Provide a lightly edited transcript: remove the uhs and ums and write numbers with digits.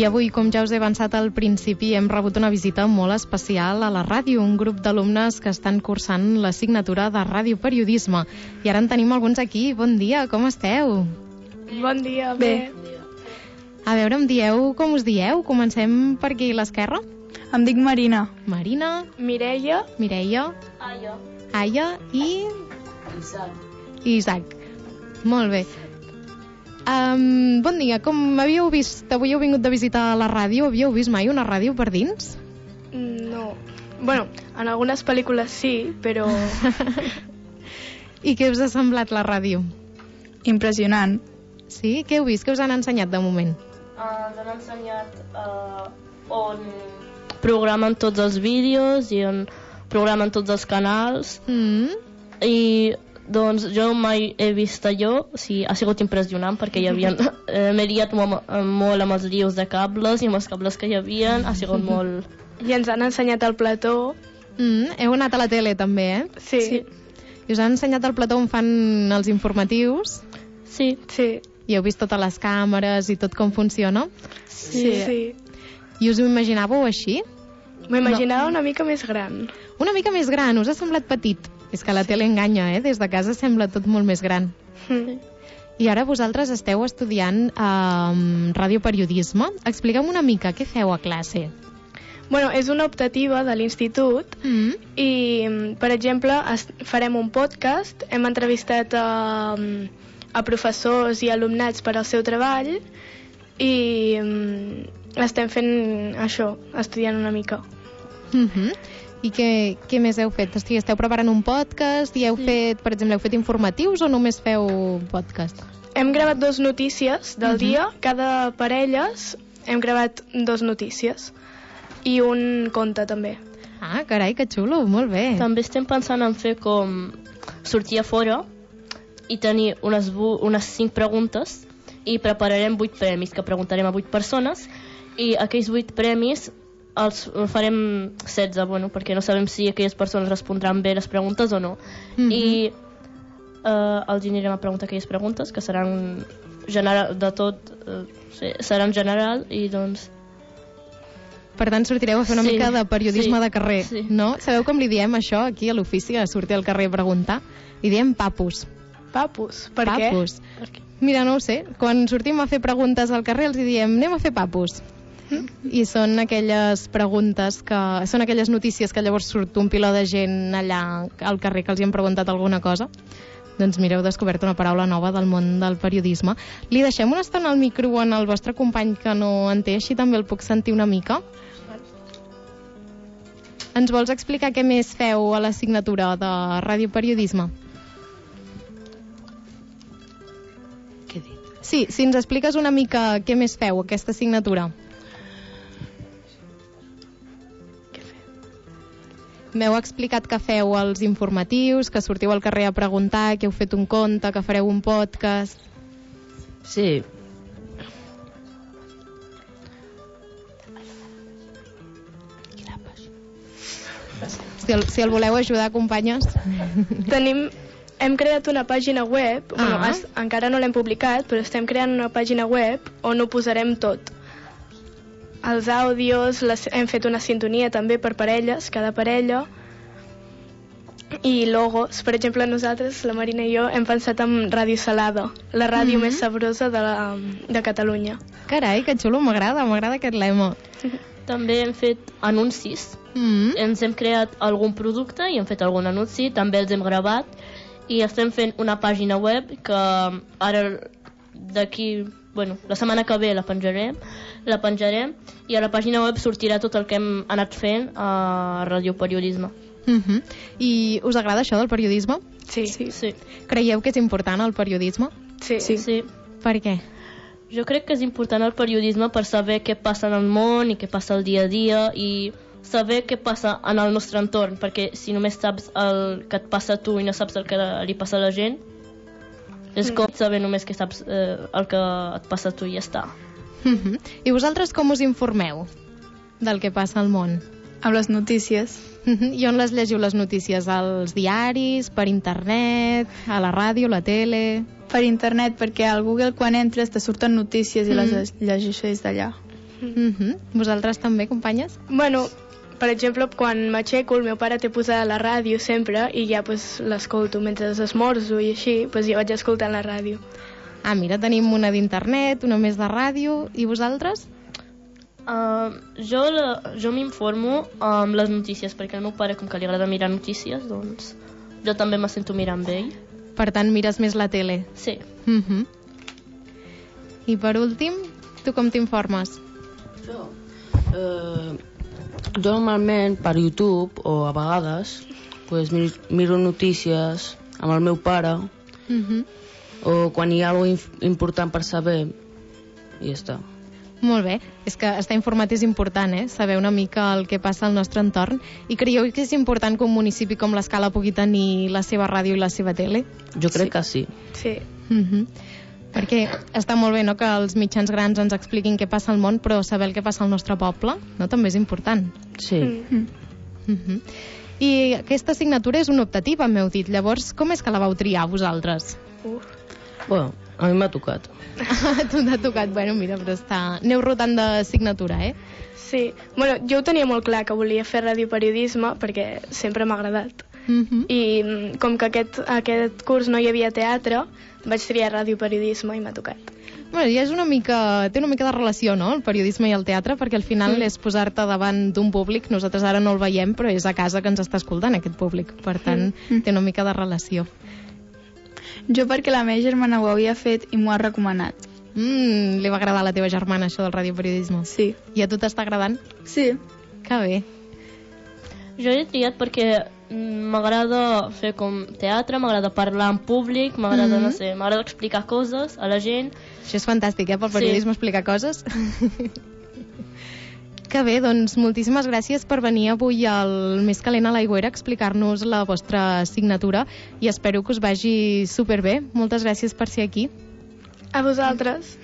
I avui, com ja us he avançat al principi, hem rebut una visita molt especial a la ràdio, un grup d'alumnes que estan cursant l'assignatura de radioperiodisme. I ara en tenim alguns aquí. Bon dia, com esteu? Bon dia, bé. A veure, em dieu com us dieu? Comencem per aquí a l'esquerra. Em dic Marina. Marina. Mireia. Mireia. Aya. Aya i... Isaac. Molt bé. Bon dia, com havíeu vist, avui heu vingut de visitar la ràdio, havíeu vist mai una ràdio per dins? No. Bueno, en algunes pel·lícules sí, però... I què us ha semblat la ràdio? Impressionant. Sí? Què heu vist? Què us han ensenyat de moment? Ens han ensenyat on programen tots els vídeos i on programen tots els canals. I doncs jo mai he vist allò, o sigui, ha sigut impressionant perquè hi havia... m'he liat molt amb els lius de cables i amb els cables que hi havia, ha sigut molt... I ens han ensenyat el plató. Heu anat a la tele també, eh? Sí. I us han ensenyat el plató on fan els informatius? Sí. I heu vist totes les càmeres i tot com funciona? Sí. I us ho imaginàveu així? M'ho imaginava una mica més gran. Una mica més gran, us ha semblat petit? És que la tele enganya, Des de casa sembla tot molt més gran. I ara vosaltres esteu estudiant radioperiodisme. Expliqueu una mica, què feu a classe? Bueno, és una optativa de l'institut i, per exemple, farem un podcast. Hem entrevistat a professors i alumnats per al seu treball i estem fent això, estudiant una mica. I què més heu fet? Esteu preparant un podcast i heu fet, per exemple, heu fet informatius o només feu podcast? Hem gravat 2 notícies del dia. Cada parelles hem gravat 2 notícies. I un conte, també. Ah, carai, que xulo, molt bé. També estem pensant en fer com sortir a fora i tenir unes 5 preguntes i prepararem 8 premis que preguntarem a 8 persones i aquells 8 premis els farem 16, perquè no sabem si aquelles persones respondran bé les preguntes o no. I els anirem a preguntar aquelles preguntes que seran general, de tot, seran general i doncs... Per tant, sortireu a fer una mica de periodisme de carrer, sí. No? Sabeu com li diem això aquí a l'ofici, a sortir al carrer a preguntar? Li diem papus. Papus? Per papus. Què? Mira, no ho sé. Quan sortim a fer preguntes al carrer els diem anem a fer papus. I són aquelles preguntes són aquelles notícies que llavors surt un piló de gent allà al carrer que els hi han preguntat alguna cosa. Doncs mira, heu descobert una paraula nova del món del periodisme. Li deixem una estona al micro en el vostre company que no en té, així també el puc sentir una mica. Ens vols explicar què més feu a l'assignatura de radioperiodisme? Què he dit? Sí, si ens expliques una mica què més feu aquesta assignatura. M'heu explicat que feu els informatius, que sortiu al carrer a preguntar, que heu fet un conte, que fareu un podcast... Sí. Si el voleu ajudar, companyes... Hem creat una pàgina web, encara no l'hem publicat, però estem creant una pàgina web on ho posarem tot. Els àudios, hem fet una sintonia també per parelles, cada parella, i logos. Per exemple, nosaltres, la Marina i jo, hem pensat en Ràdio Salada, la ràdio més sabrosa de Catalunya. Carai, que xulo, m'agrada aquest lema. També hem fet anuncis. Ens hem creat algun producte i hem fet algun anunci, també els hem gravat i estem fent una pàgina web que ara d'aquí... la setmana que ve la penjarem i a la pàgina web sortirà tot el que hem anat fent a radioperiodisme. I us agrada això del periodisme? Sí. Creieu que és important el periodisme? Sí. Per què? Jo crec que és important el periodisme per saber què passa en el món i què passa al dia a dia i saber què passa en el nostre entorn, perquè si només saps el que et passa a tu i no saps el que li passa a la gent, és com saber només que saps el que et passa a tu i ja està. I vosaltres com us informeu del que passa al món? Amb les notícies. I on les llegiu les notícies? Als diaris, per internet, a la ràdio, a la tele? Per internet, perquè al Google quan entres te surten notícies i les llegeixes d'allà. Vosaltres també, companyes? Bueno, per exemple, quan m'aixeco, el meu pare té posada la ràdio sempre i ja pues, l'escolto mentre esmorzo i així, pues, jo vaig escoltant la ràdio. Ah, mira, tenim una d'internet, una més de ràdio, i vosaltres? Jo m'informo amb les notícies, perquè al meu pare, com que li agrada mirar notícies, doncs jo també me sento mirar amb ell. Per tant, mires més la tele. Sí. I per últim, tu com t'informes? Jo normalment per YouTube o a vegades pues, miro notícies amb el meu pare o quan hi ha alguna cosa important per saber i ja està. Molt bé, és que estar informat és important, saber una mica el que passa al nostre entorn. I creieu que és important que un municipi com l'Escala pugui tenir la seva ràdio i la seva tele? Jo crec que sí. Sí. Perquè està molt bé, no?, que els mitjans grans ens expliquin què passa al món, però saber el que passa al nostre poble, no?, també és important. Sí. I aquesta assignatura és una optativa, m'heu dit. Llavors, com és que la vau triar vosaltres? Bueno, a mi m'ha tocat. Tu t'ha tocat, bueno, mira, però aneu rotant d'assignatura, Sí, bueno, jo ho tenia molt clar que volia fer radioperiodisme perquè sempre m'ha agradat. I com que aquest curs no hi havia teatre, vaig triar radioperiodisme i m'ha tocat. Bueno, ja té una mica de relació, no?, el periodisme i el teatre, perquè al final és posar-te davant d'un públic. Nosaltres ara no el veiem, però és a casa que ens està escoltant aquest públic. Per tant, té una mica de relació. Jo perquè la meva germana ho havia fet i m'ho ha recomanat. Li va agradar a la teva germana això del radioperiodisme? Sí. I a tu t'està agradant? Sí. Que bé. Jo he triat perquè m'agrada fer com teatre, m'agrada parlar en públic, m'agrada, no sé, m'agrada explicar coses a la gent. Això és fantàstic, pel periodisme explicar coses. Que bé, doncs moltíssimes gràcies per venir avui al Més Calent a l'Aigüera a explicar-nos la vostra assignatura i espero que us vagi superbé. Moltes gràcies per ser aquí. A vosaltres.